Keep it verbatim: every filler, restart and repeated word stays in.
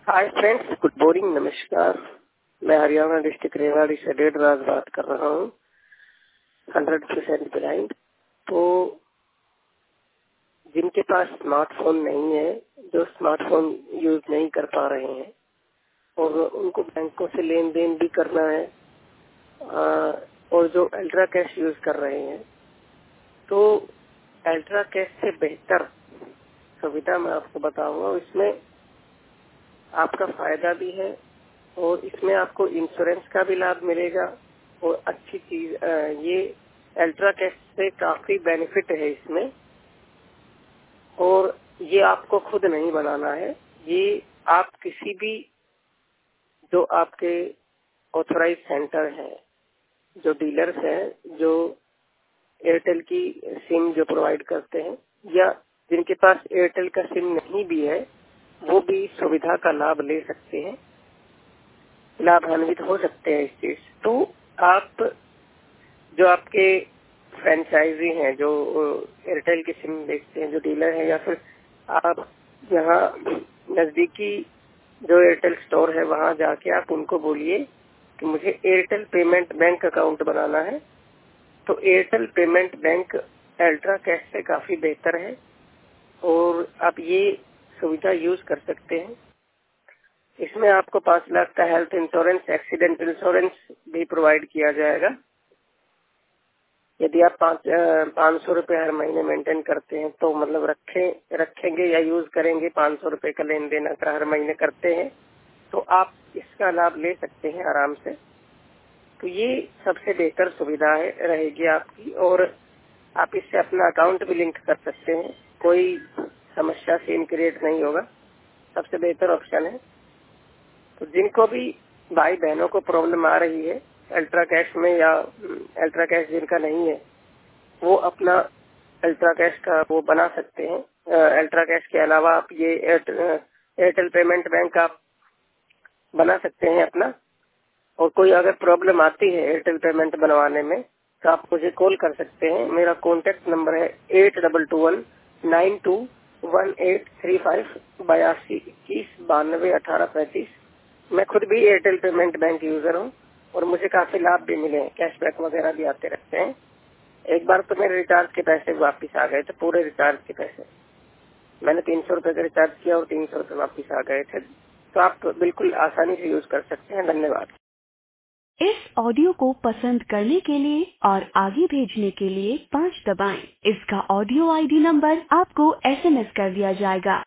Hi friends, good morning, नमस्कार। मैं Haryana district Rewari से डेढ़ राज बात कर रहा हूँ, हंड्रेड परसेंट ब्लाइंड। तो जिनके पास स्मार्टफोन नहीं है, जो स्मार्टफोन यूज नहीं कर पा रहे हैं और उनको बैंकों से लेन देन भी करना है आ, और जो अल्ट्रा कैश यूज कर रहे हैं, तो अल्ट्रा कैश से बेहतर सुविधा मैं आपको बताऊंगा। इसमें आपका फायदा भी है और इसमें आपको इंश्योरेंस का भी लाभ मिलेगा। और अच्छी चीज ये अल्ट्रा कैश से काफी बेनिफिट है इसमें, और ये आपको खुद नहीं बनाना है। ये आप किसी भी जो आपके ऑथराइज सेंटर है, जो डीलर्स हैं, जो एयरटेल की सिम जो प्रोवाइड करते हैं, या जिनके पास एयरटेल का सिम नहीं भी है, वो भी सुविधा का लाभ ले सकते हैं, लाभान्वित हो सकते हैं इस चीज। तो आप जो आपके फ्रेंचाइजी हैं, जो एयरटेल की सिम बेचते हैं, जो डीलर है, या फिर आप यहाँ नजदीकी जो एयरटेल स्टोर है वहाँ जाके आप उनको बोलिए कि मुझे एयरटेल पेमेंट बैंक अकाउंट बनाना है, तो Airtel payment bank ultra cash से काफी बेहतर है और आप ये सुविधा यूज कर सकते हैं। इसमें आपको पाँच लाख का हेल्थ इंश्योरेंस, एक्सीडेंट इंश्योरेंस भी प्रोवाइड किया जाएगा। यदि आप पाँच पाँच सौ रूपये हर महीने मेंटेन करते हैं, तो मतलब रखे रखेंगे या यूज करेंगे, पाँच सौ रूपये का लेन देन अगर हर महीने करते हैं, तो आप इसका लाभ ले सकते हैं आराम से। तो ये सबसे बेहतर सुविधा है रहेगी आपकी, और आप इससे अपना अकाउंट भी लिंक कर सकते हैं। कोई समस्या सीन क्रिएट नहीं होगा, सबसे बेहतर ऑप्शन है। तो जिनको भी भाई बहनों को प्रॉब्लम आ रही है अल्ट्रा कैश में, या अल्ट्रा कैश जिनका नहीं है, वो अपना अल्ट्रा कैश का वो बना सकते हैं। अल्ट्रा कैश के अलावा आप ये एयरटेल पेमेंट बैंक आप बना सकते हैं अपना। और कोई अगर प्रॉब्लम आती है एयरटेल पेमेंट बनवाने में, तो आप मुझे कॉल कर सकते हैं। मेरा कॉन्टेक्ट नंबर है eight double two one nine two one eight three five बयासी इक्कीस बानवे अठारह पैंतीस। मैं खुद भी एयरटेल पेमेंट बैंक यूजर हूँ और मुझे काफी लाभ भी मिले हैं, कैशबैक वगैरह भी आते रहते हैं। एक बार तो मेरे रिचार्ज के पैसे वापस आ गए थे, पूरे रिचार्ज के पैसे। मैंने तीन सौ रूपये का रिचार्ज किया और तीन सौ रूपये वापस आ गए थे। तो आप बिल्कुल आसानी से यूज कर सकते हैं। धन्यवाद। इस ऑडियो को पसंद करने के लिए और आगे भेजने के लिए पाँच दबाएं। इसका ऑडियो आईडी नंबर आपको एसएमएस कर दिया जाएगा।